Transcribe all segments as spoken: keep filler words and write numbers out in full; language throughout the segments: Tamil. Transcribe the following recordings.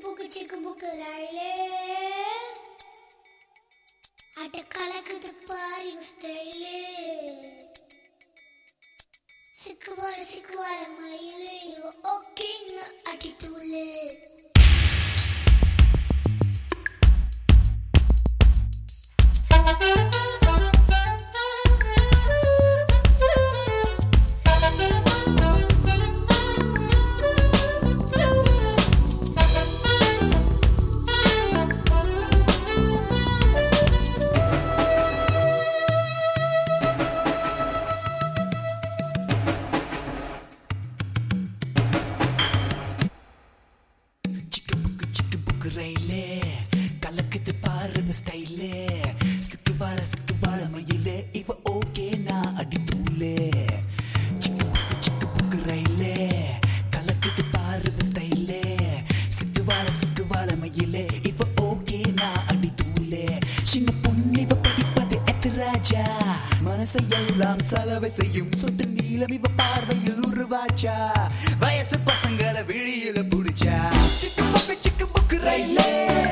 புக்கு சிக்கு புக்கு லைலே அட கலக்குது பாரு ஸ்டைலே சிக்குவார சிக்குவார மயிலே இவ ஓகேன்னு அடித்தூளே கலக்குது பாரு ஸ்டைலே சிக்குவார சிக்குவார மயிலே இவ ஓகே நான் அடித்தூளே சிக்கு புக்கு சிக்கு புக்கு ரயிலே கலக்குது பாரு ஸ்டைலே சிக்குவார சிக்குவார மயிலே இவ ஓகே நான் அடித்தூளே சின்ன பொண்ணு இவ படிப்பது எத்து ராஜா மனசை எல்லாம் சலவை செய்யும் சொட்டு நீளம் இவ பார்வையில் உருவாச்சா வயசு பசங்களை விழியில புடிச்சா சிக்கு புக்கு சிக்கு புக்கு ரயிலே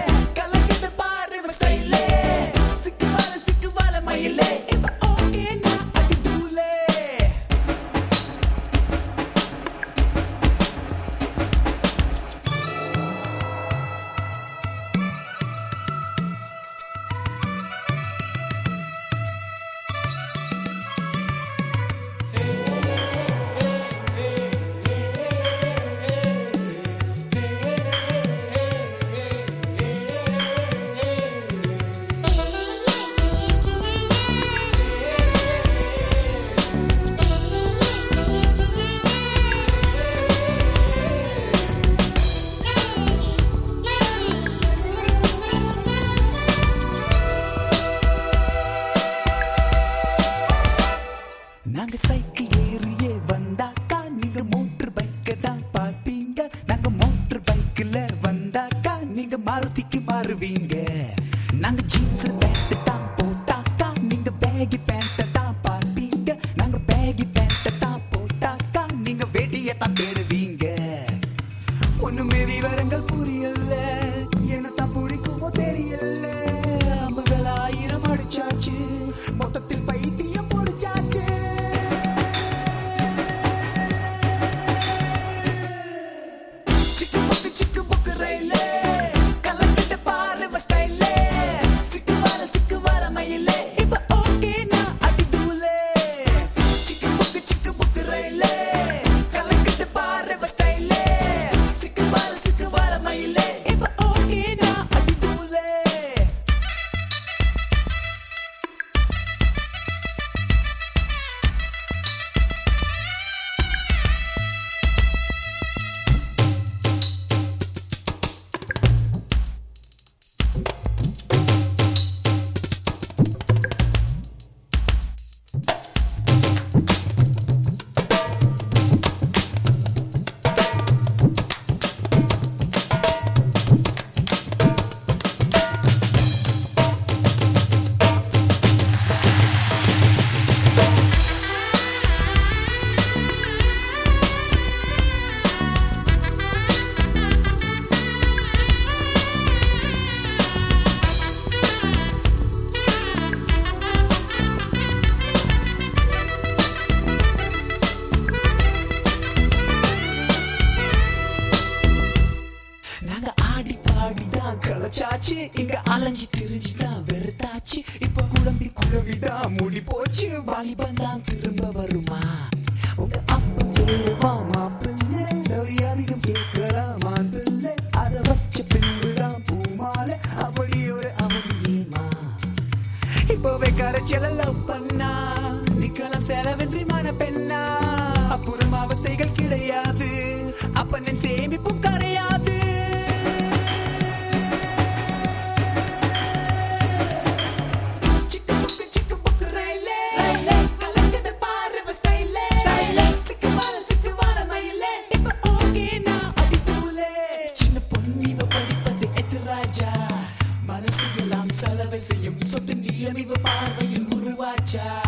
நாங்க சைக்கிள் ஏறியே வந்தாக்கா நீங்க மோட்டர் பைக்க தான் பார்ப்பீங்க நாங்க மோட்டர் பைக்ல வந்தாக்கா நீங்க மாருதிக்கு மாறுவீங்க நாங்க ஜீன்ஸ் பேண்ட் தான் போட்டாக்கா நீங்க பேகி பேண்ட் தான் பார்ப்பீங்க நாங்க பேகி பேண்ட் தான் போட்டாக்கா நீங்க வேட்டியை தான் தேடுவீங்க ஒண்ணுமே விவரங்கள் புரியல என்னத்தான் பிடிக்குமோ தெரியல ஐம்பது ஆயிரம் அடிச்சாச்சு மொத்தத்தில் பைத்தியம் பிடிச்சாச்சு கலச்சாச்சு இங்க அலைஞ்சி திரிஞ்சுதான் வெறுத்தாச்சு இப்ப குழம்பி குழவிதான் மூடி போச்சு வாலிபன் தான் திரும்ப வருமா உங்க அப்பா கேளுவா மாப்பிள்ளை அதிகம் கேட்கலாமா பிள்ளை அதை வச்ச பின்புதான் பூமாலை அப்படி ஒரு அவதியேமா இப்பவே கரைச்சல லவ் பண்ணா நிக்கலாம் செலவென்றி மன பெண்ணா அப்புறம் அவஸ்தைகள் கிடையாது அப்பனின் சேமிப்பும் கரையாது மனசு எல்லாம் சலவை செய்யும் சொட்டு நீளம் இவ பார்வையில் உருவாச்சா